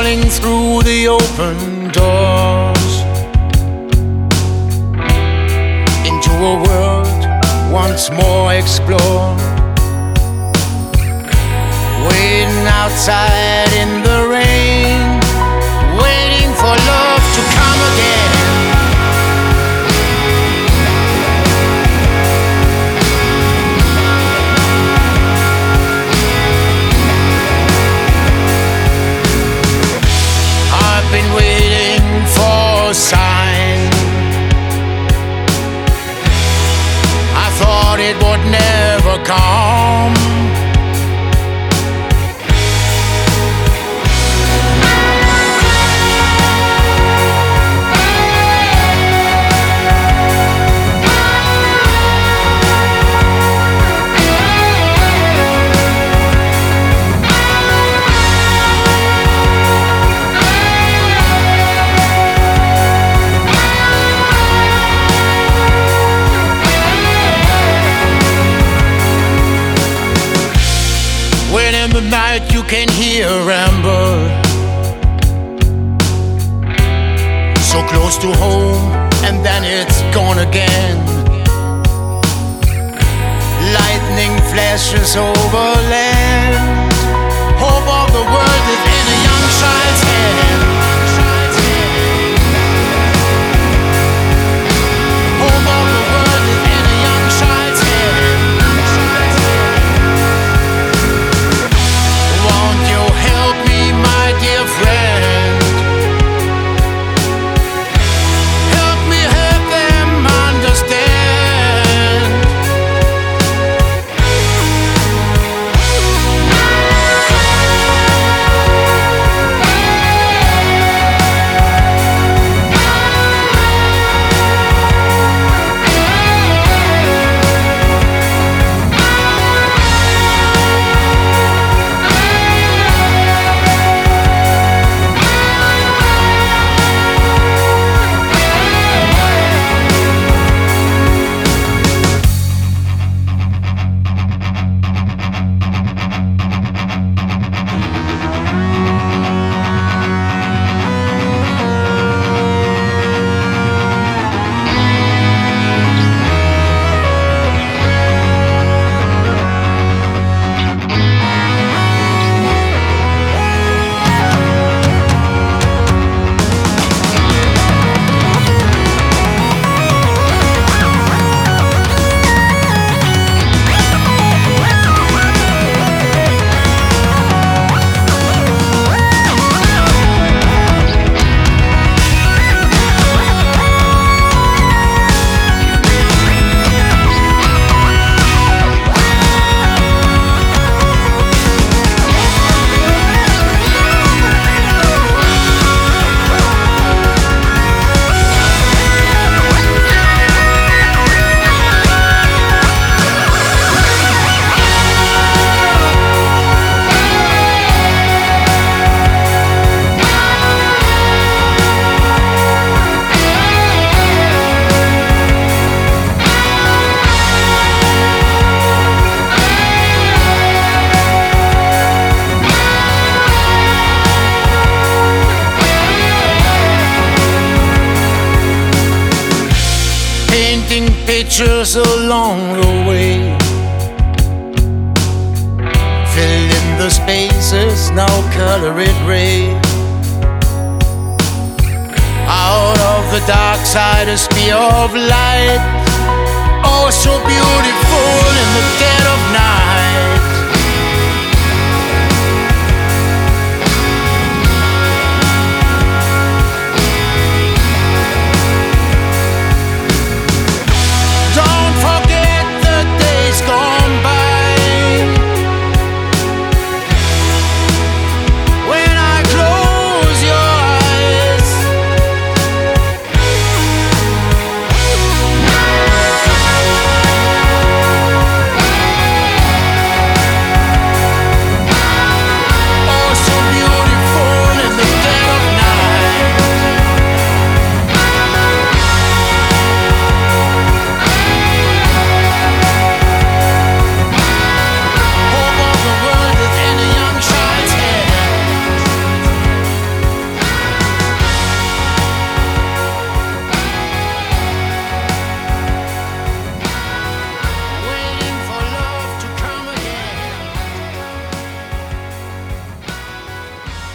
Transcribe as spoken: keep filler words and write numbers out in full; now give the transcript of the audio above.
falling through the open doors into a world once more explored. Waiting outside in the rain, waiting for love to come again. I've been waiting for a sign. I thought it would never come. Night you can hear amber, so close to home and then it's gone again. Lightning flashes over land. Hope of the world is in a young child's hand. Hope of the world is in a young child's hand. Won't you help me, my dear friend? Help me help them understand. Pictures along the way, fill in the spaces, now color it red. Out of the dark side, a spear of light, oh so beautiful in the dead of night.